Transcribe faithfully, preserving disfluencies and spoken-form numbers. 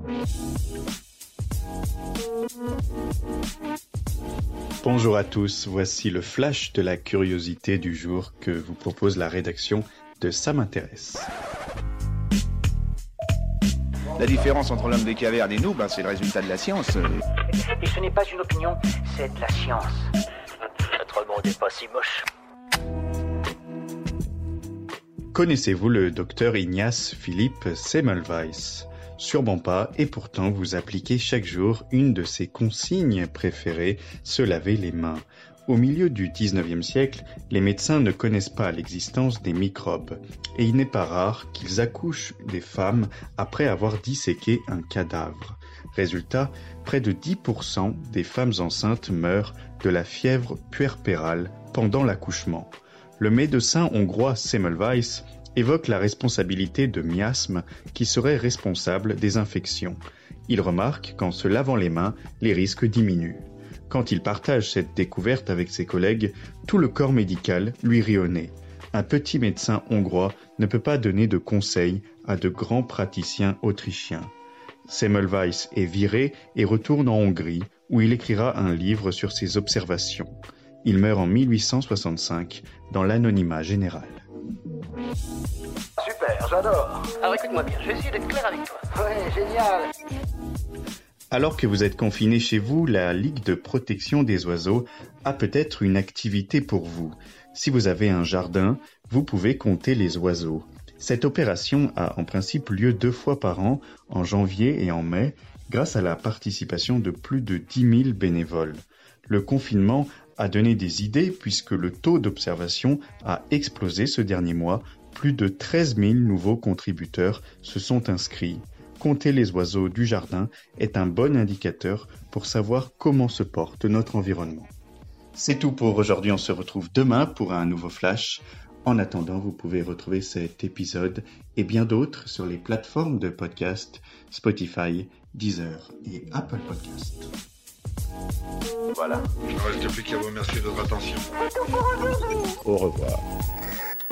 Bonjour à tous, voici le flash de la curiosité du jour que vous propose la rédaction de Ça m'intéresse. La différence entre l'homme des cavernes et nous, ben, c'est le résultat de la science. Et ce n'est pas une opinion, c'est de la science. Notre monde n'est pas si moche. Connaissez-vous le docteur Ignace Philippe Semmelweis ? Sûrement pas, et pourtant vous appliquez chaque jour une de ses consignes préférées, se laver les mains. Au milieu du dix-neuvième siècle, les médecins ne connaissent pas l'existence des microbes, et il n'est pas rare qu'ils accouchent des femmes après avoir disséqué un cadavre. Résultat, près de dix pour cent des femmes enceintes meurent de la fièvre puerpérale pendant l'accouchement. Le médecin hongrois Semmelweis évoque la responsabilité de miasmes qui seraient responsables des infections. Il remarque qu'en se lavant les mains, les risques diminuent. Quand il partage cette découverte avec ses collègues, tout le corps médical lui rit au nez. Un petit médecin hongrois ne peut pas donner de conseils à de grands praticiens autrichiens. Semmelweis est viré et retourne en Hongrie, où il écrira un livre sur ses observations. Il meurt en mille huit cent soixante-cinq, dans l'anonymat général. Super, j'adore. Alors écoute-moi bien, je vais essayer d'être clair avec toi. Ouais, génial. Alors que vous êtes confiné chez vous, la Ligue de protection des oiseaux a peut-être une activité pour vous. Si vous avez un jardin, vous pouvez compter les oiseaux. Cette opération a en principe lieu deux fois par an, en janvier et en mai, grâce à la participation de plus de dix mille bénévoles. Le confinement a donné des idées puisque le taux d'observation a explosé ce dernier mois. Plus de treize mille nouveaux contributeurs se sont inscrits. Compter les oiseaux du jardin est un bon indicateur pour savoir comment se porte notre environnement. C'est tout pour aujourd'hui, on se retrouve demain pour un nouveau flash. En attendant, vous pouvez retrouver cet épisode et bien d'autres sur les plateformes de podcast Spotify, Deezer et Apple Podcast. Voilà. Il ne reste plus qu'à vous remercier de votre attention. Au revoir.